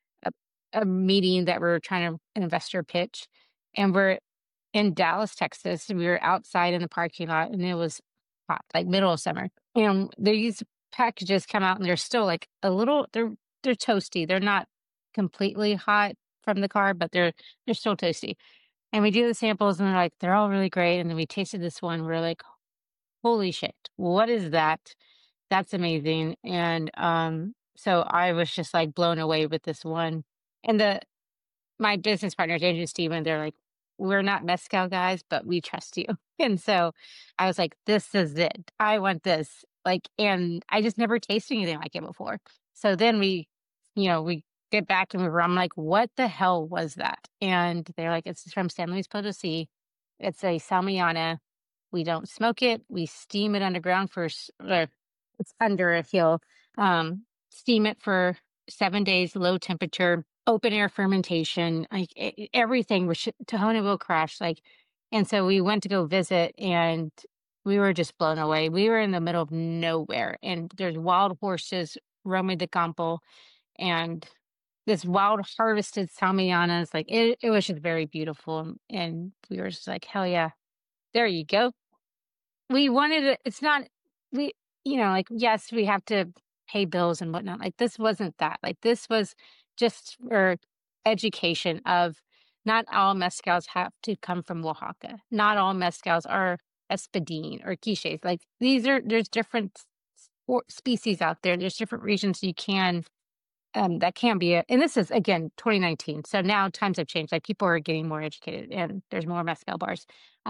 meeting that we're trying to an investor pitch, and we're in Dallas, Texas. We were outside in the parking lot, and it was hot, like middle of summer. And these packages come out, and they're still like a little, they're toasty. They're not completely hot from the car, but they're still toasty. And we do the samples, and they're all really great. And then we tasted this one. We're like, holy shit, what is that? That's amazing. And so I was just like blown away with this one. And my business partners, Andrew and Steven, they're like, we're not mezcal guys, but we trust you. And so I was like, this is it. I want this. Like, and I just never tasted anything like it before. So then we get back and I'm like, what the hell was that? And they're like, it's from San Luis Potosí. It's a Salmiana. We don't smoke it. We steam it underground it's under a hill. Steam it for 7 days, low temperature, open air fermentation, like everything. Tahona will crash. And so we went to go visit, and we were just blown away. We were in the middle of nowhere, and there's wild horses roaming the campo, and this wild harvested salmianas. Like it was just very beautiful. And we were just like, hell yeah, there you go. We wanted it. It's not, yes, we have to pay bills and whatnot. Like, this wasn't that. Like, this was just for education of not all mezcals have to come from Oaxaca. Not all mezcals are espadín or quiches. Like, there's different species out there. There's different regions you can, that can be, and this is, again, 2019. So now times have changed. Like, people are getting more educated, and there's more mezcal bars.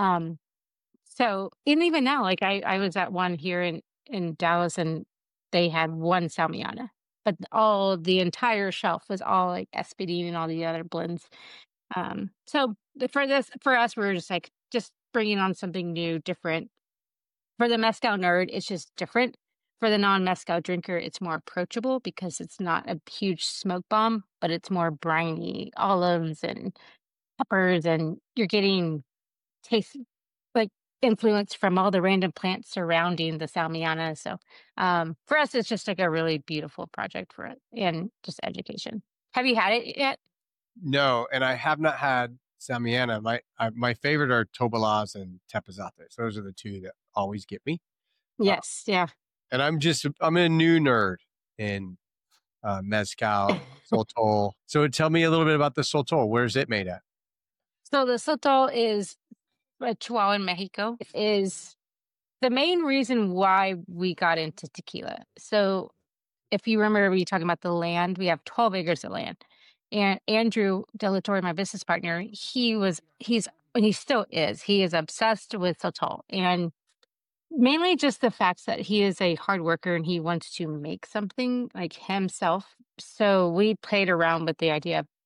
So, and even now, like I was at one here in Dallas, and they had one Salmiana, but the entire shelf was all like espadín and all the other blends. So for us, we were just bringing on something new, different. For the mezcal nerd, it's just different. For the non-mezcal drinker, it's more approachable because it's not a huge smoke bomb, but it's more briny, olives and peppers, and you're getting taste, like, influence from all the random plants surrounding the Salmiana. So for us, it's just like a really beautiful project for it, and just education. Have you had it yet? No, and I have not had Salmiana. My favorite are Tobalas and Tepazates. Those are the two that always get me. Yes, yeah. And I'm a new nerd in mezcal, Soltol. So tell me a little bit about the Soltol. Where's it made at? So the Soltol is Chihuahua in Mexico. It is the main reason why we got into tequila. So if you remember, we talking about the land, we have 12 acres of land. And Andrew De La Torre, my business partner, he still is. He is obsessed with Soltol, and mainly just the fact that he is a hard worker and he wants to make something like himself. So we played around with the idea of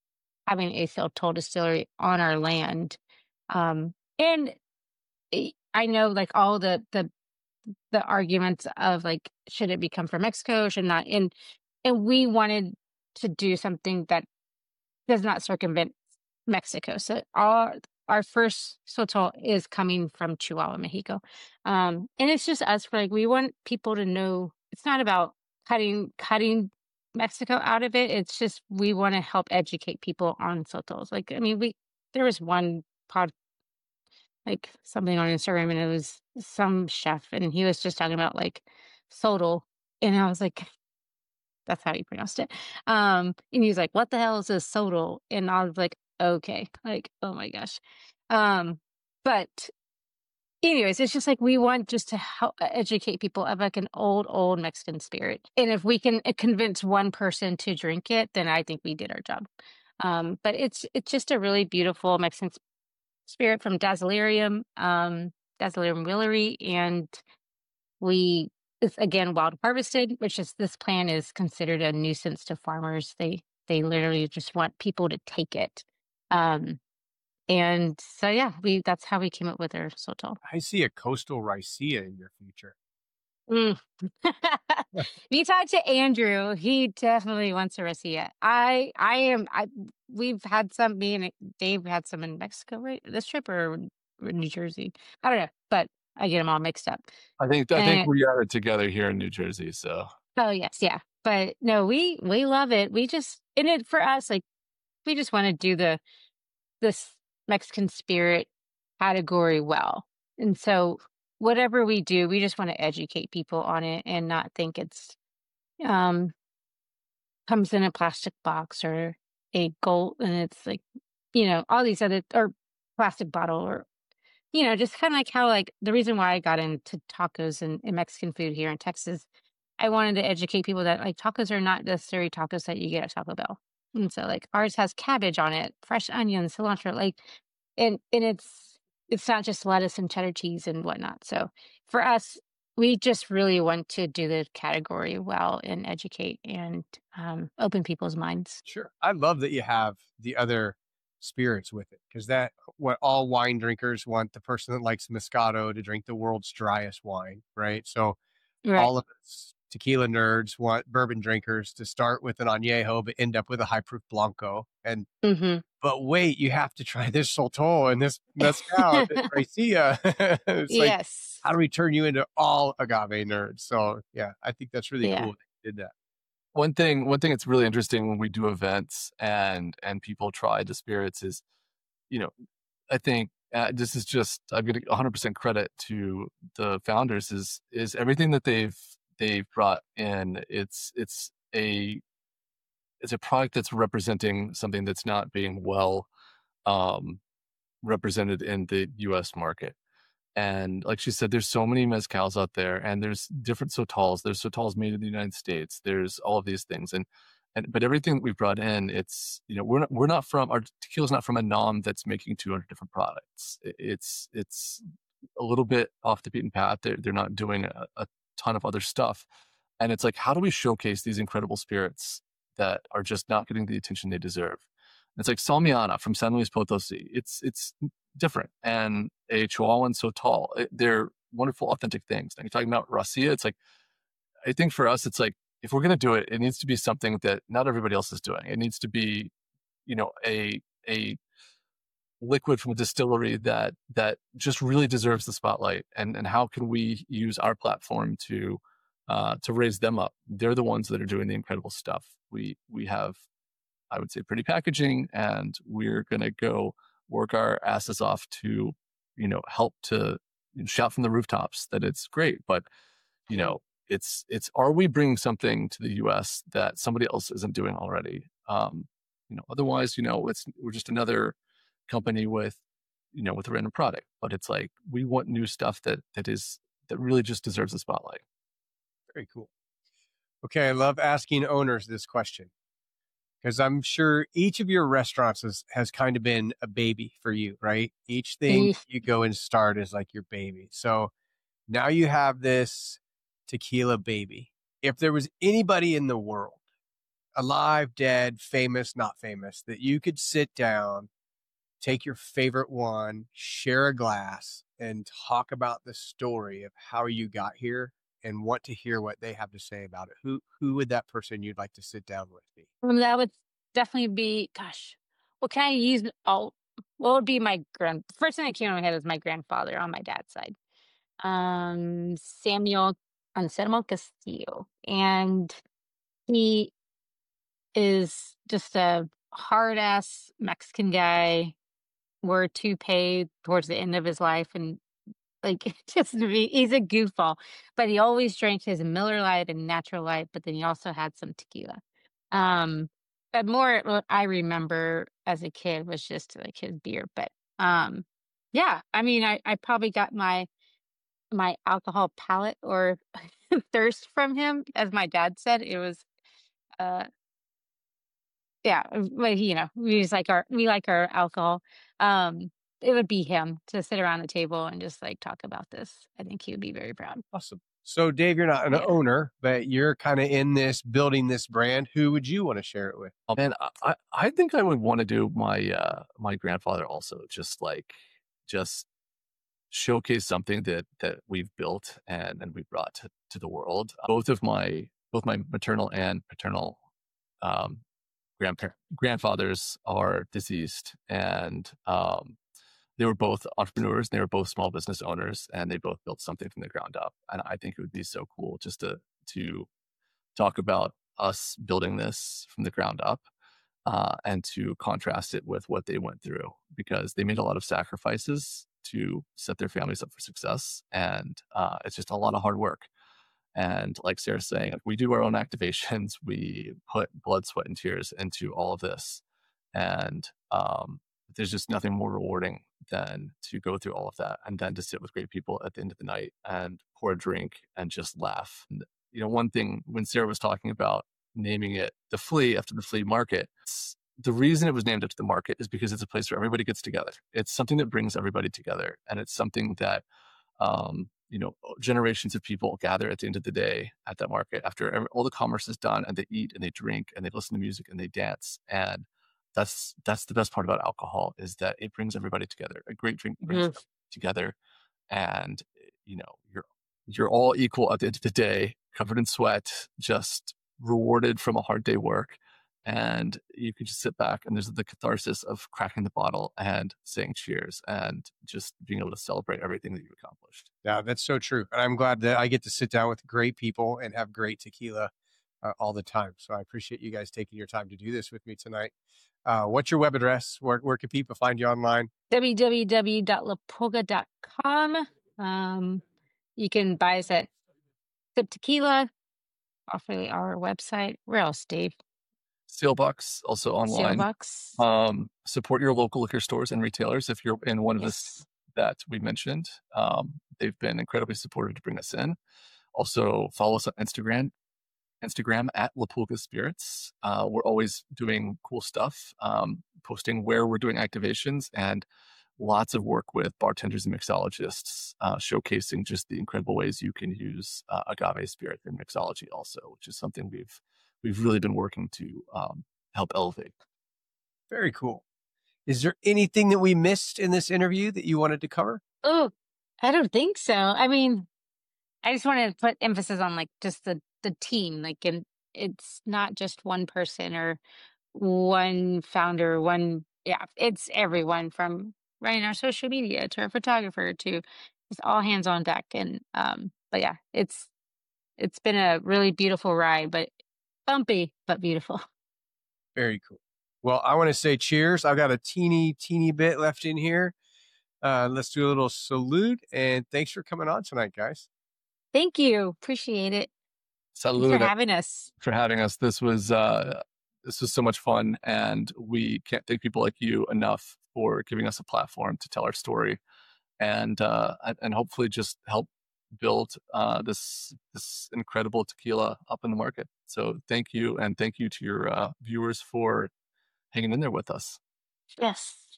having a Sotol distillery on our land. And I know like all the arguments of like, should it become from Mexico, should not, and we wanted to do something that does not circumvent Mexico. So our first Sotol is coming from Chihuahua, Mexico. And it's just us for like, we want people to know it's not about cutting Mexico out of it. It's just we want to help educate people on Sotols. Like, I mean, there was one pod like something on Instagram and it was some chef and he was just talking about like Sotol. And I was like, that's how you pronounced it. And he was like, what the hell is a Sotol? And I was like, okay, like, oh my gosh. But anyways, it's just like we want just to help educate people of like an old Mexican spirit. And if we can convince one person to drink it, then I think we did our job. But it's just a really beautiful Mexican spirit from Dazzlerium Willery, and it's again wild harvested, which is this plant is considered a nuisance to farmers. They literally just want people to take it. And so yeah, that's how we came up with our Sotol. I see a coastal Ricea in your future. Mm. We talked to Andrew. He definitely wants a Ricea. We've had some. Me and Dave had some in Mexico, right? This trip or New Jersey. I don't know, but I get them all mixed up. I think we got it together here in New Jersey. So. Oh yes, yeah. But no, we love it. We just in it for us, like we just want to do this Mexican spirit category well, and so whatever we do, we just want to educate people on it and not think it's comes in a plastic box or a gold and it's like, all these other or plastic bottle or, just kind of like how like the reason why I got into tacos and Mexican food here in Texas, I wanted to educate people that like tacos are not necessarily tacos that you get at Taco Bell. And so like ours has cabbage on it, fresh onions, cilantro, like, and it's not just lettuce and cheddar cheese and whatnot. So for us, we just really want to do the category well and educate and open people's minds. Sure. I love that you have the other spirits with it because that what all wine drinkers want, the person that likes Moscato to drink the world's driest wine, right? So all of us tequila nerds want bourbon drinkers to start with an añejo but end up with a high proof blanco. And but wait, you have to try this Sotol and this mezcal, this Ricea. It's like, how do we turn you into all agave nerds? So yeah, I think that's really cool that you did that. One thing that's really interesting when we do events and people try the spirits is, I think this is just, I'm giving 100% credit to the founders is everything that they've brought in. It's a product that's representing something that's not being well represented in the U.S. market. And like she said, there's so many mezcals out there, and there's different Sotols. There's Sotols made in the United States. There's all of these things, but everything that we've brought in, it's we're not from our tequila's not from a nom that's making 200 different products. It's a little bit off the beaten path. They're not doing a ton of other stuff, and it's like, how do we showcase these incredible spirits that are just not getting the attention they deserve? It's like Salmiana from San Luis Potosi. It's different, and a Chihuahuan Sotol. They're wonderful, authentic things. And you're talking about Ricea. It's like, I think for us, it's like, if we're going to do it, it needs to be something that not everybody else is doing. It needs to be, a liquid from a distillery that just really deserves the spotlight. And how can we use our platform to raise them up? They're the ones that are doing the incredible stuff. We have, I would say, pretty packaging, and we're going to go work our asses off to, help to shout from the rooftops that it's great. But, it's are we bringing something to the U.S. that somebody else isn't doing already? Otherwise, we're just another company with a random product. But it's like, we want new stuff that really just deserves the spotlight. Very cool. Okay, I love asking owners this question, because I'm sure each of your restaurants has kind of been a baby for you, right? Each thing you go and start is like your baby. So now you have this tequila baby. If there was anybody in the world alive, dead, famous, not famous, that you could sit down, take your favorite one, share a glass, and talk about the story of how you got here and want to hear what they have to say about it, who would that person you'd like to sit down with be? That would definitely be, gosh, what can I use? Oh, what would be my first thing that came to my head was my grandfather on my dad's side. Samuel Anselmo Castillo. And he is just a hard ass Mexican guy, wore a toupee towards the end of his life, and like he's a goofball, but he always drank his Miller Lite and Natural Light, but then he also had some tequila. Um, but more what I remember as a kid was just like his beer. But um, yeah, I mean, I probably got my alcohol palate or thirst from him, as my dad said. It was uh yeah, like, we like our alcohol. Um, it would be him to sit around the table and just like talk about this. I think he would be very proud. Awesome. So, Dave, you're not an Yeah. owner, but you're kind of in this, building this brand. Who would you want to share it with? Oh, man, I think I would want to do my grandfather also, just showcase something that we've built and we brought to the world. Both my maternal and paternal um, grandfathers are deceased, and they were both entrepreneurs. They were both small business owners, and they both built something from the ground up. And I think it would be so cool just to talk about us building this from the ground up, and to contrast it with what they went through, because they made a lot of sacrifices to set their families up for success. And it's just a lot of hard work. And like Sarah's saying, we do our own activations. We put blood, sweat, and tears into all of this. And there's just nothing more rewarding than to go through all of that and then to sit with great people at the end of the night and pour a drink and just laugh. And, one thing when Sarah was talking about naming it the Flea after the flea market, the reason it was named after the market is because it's a place where everybody gets together. It's something that brings everybody together. And it's something that, generations of people gather at the end of the day at that market after all the commerce is done, and they eat and they drink and they listen to music and they dance. And that's the best part about alcohol, is that it brings everybody together. A great drink brings everybody together. And, you're all equal at the end of the day, covered in sweat, just rewarded from a hard day work. And you can just sit back, and there's the catharsis of cracking the bottle and saying cheers and just being able to celebrate everything that you've accomplished. Yeah, that's so true. And I'm glad that I get to sit down with great people and have great tequila all the time. So I appreciate you guys taking your time to do this with me tonight. What's your web address? Where can people find you online? www.lapolga.com. You can buy us at Sip Tequila off of our website. Where else, Dave? Sealbox, also online. Sealbox. Support your local liquor stores and retailers if you're in one of Yes. the that we mentioned. They've been incredibly supportive to bring us in. Also, follow us on Instagram at La Pulga Spirits. We're always doing cool stuff, posting where we're doing activations, and lots of work with bartenders and mixologists, showcasing just the incredible ways you can use agave spirit in mixology also, which is something we've really been working to help elevate. Very cool. Is there anything that we missed in this interview that you wanted to cover? Oh, I don't think so. I mean, I just wanted to put emphasis on like just the team. Like, and it's not just one person or one founder, it's everyone from running our social media to our photographer to just all hands on deck. And but yeah, it's been a really beautiful ride, but bumpy but beautiful. Very cool. Well, I want to say cheers. I've got a teeny bit left in here. Let's do a little salute, and thanks for coming on tonight, guys. Thank you. Appreciate it. Salud. Thanks for having us. For having us. This was so much fun, and we can't thank people like you enough for giving us a platform to tell our story, and hopefully just help build this incredible tequila up in the market. So thank you, and thank you to your viewers for hanging in there with us. Yes.